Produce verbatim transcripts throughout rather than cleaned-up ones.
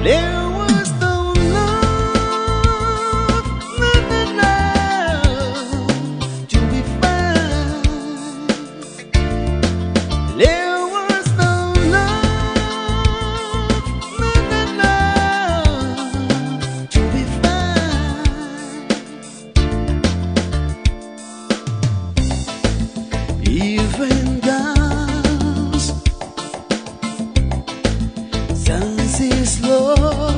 There was no love, no, no, love to be found. There was no love, no, no, love to be found. Even dance, sunset slow,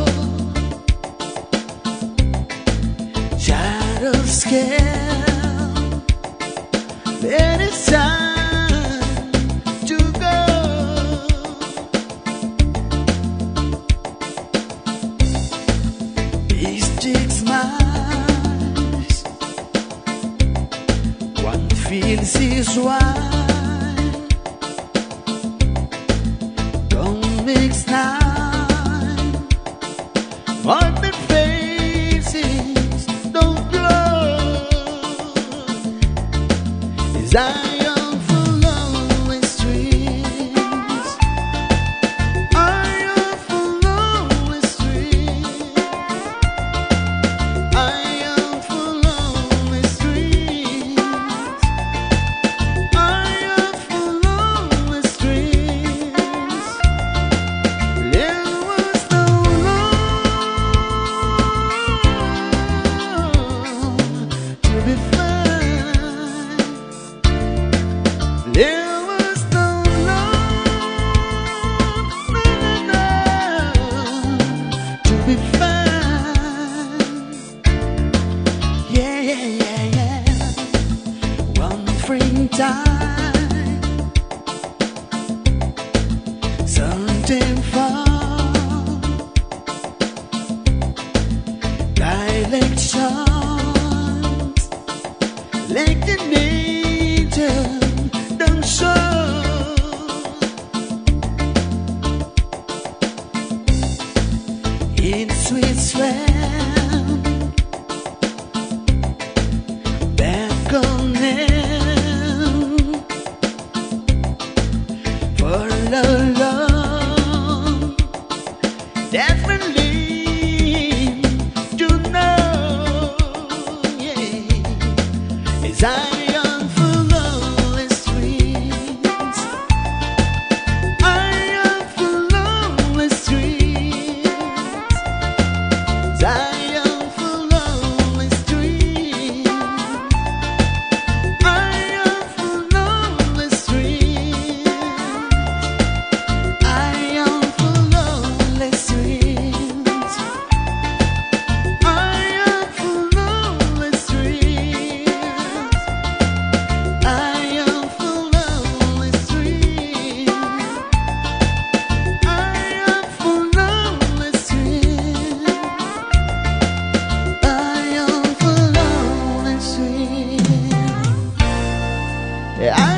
shadows scale. Then it's time to go. Mystic smiles, one feels his wine. Don't mix nine, but the faces don't glow. Zion for lonely streets, Zion for lonely streets, Zion for lonely streets, Zion for lonely streets. There was no love to be found. There was no love, no, no, no, to be found. Yeah, yeah, yeah, yeah. One free time, something fun, directions, like the nature don't show. In sweet swam, back on them for love, definitely to know. Yeah, as I young for lonely streets, I am for lonely streets, Zion for lonely streets, I am for lonely streets, I am for lonely streets, I am for lonely streets, I am for lonely streets, I am for lonely streets, I am for lonely streets. Yeah, I